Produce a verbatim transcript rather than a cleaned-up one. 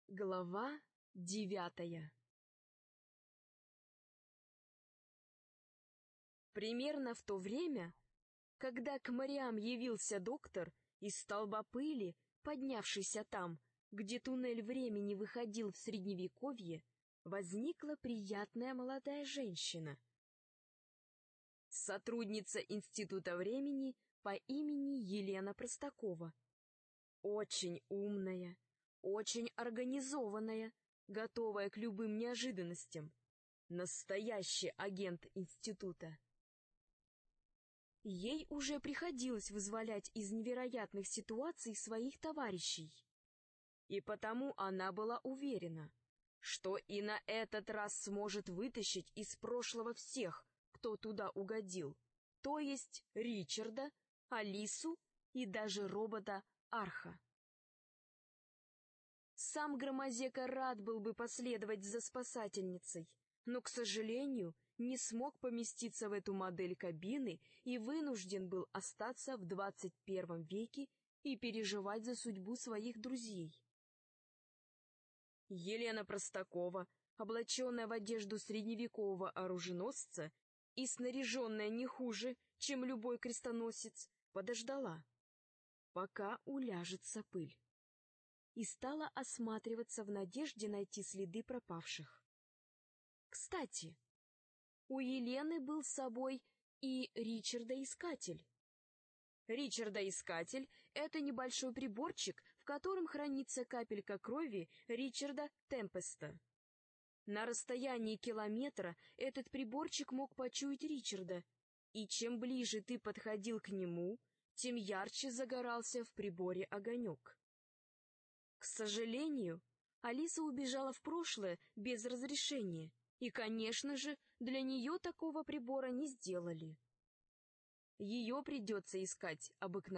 Глава девятая. Примерно в то время, когда к морям явился доктор из столба пыли, поднявшийся там, где туннель времени выходил в Средневековье, возникла приятная молодая женщина. Сотрудница Института времени по имени Елена Простакова. Очень умная, очень организованная, готовая к любым неожиданностям. Настоящий агент института. Ей уже приходилось вызволять из невероятных ситуаций своих товарищей. И потому она была уверена, что и на этот раз сможет вытащить из прошлого всех, кто туда угодил, то есть Ричарда, Алису и даже робота Арха. Сам Громозека рад был бы последовать за спасательницей, но, к сожалению, не смог поместиться в эту модель кабины и вынужден был остаться в двадцать первом веке и переживать за судьбу своих друзей. Елена Простакова, облаченная в одежду средневекового оруженосца и снаряженная не хуже, чем любой крестоносец, подождала, пока уляжется пыль, и стала осматриваться в надежде найти следы пропавших. Кстати, у Елены был с собой и Ричарда-искатель. Ричарда-искатель — это небольшой приборчик, в котором хранится капелька крови Ричарда Темпеста. На расстоянии километра этот приборчик мог почуять Ричарда, и чем ближе ты подходил к нему, тем ярче загорался в приборе огонек. К сожалению, Алиса убежала в прошлое без разрешения, и, конечно же, для нее такого прибора не сделали. Ее придется искать обыкновенно.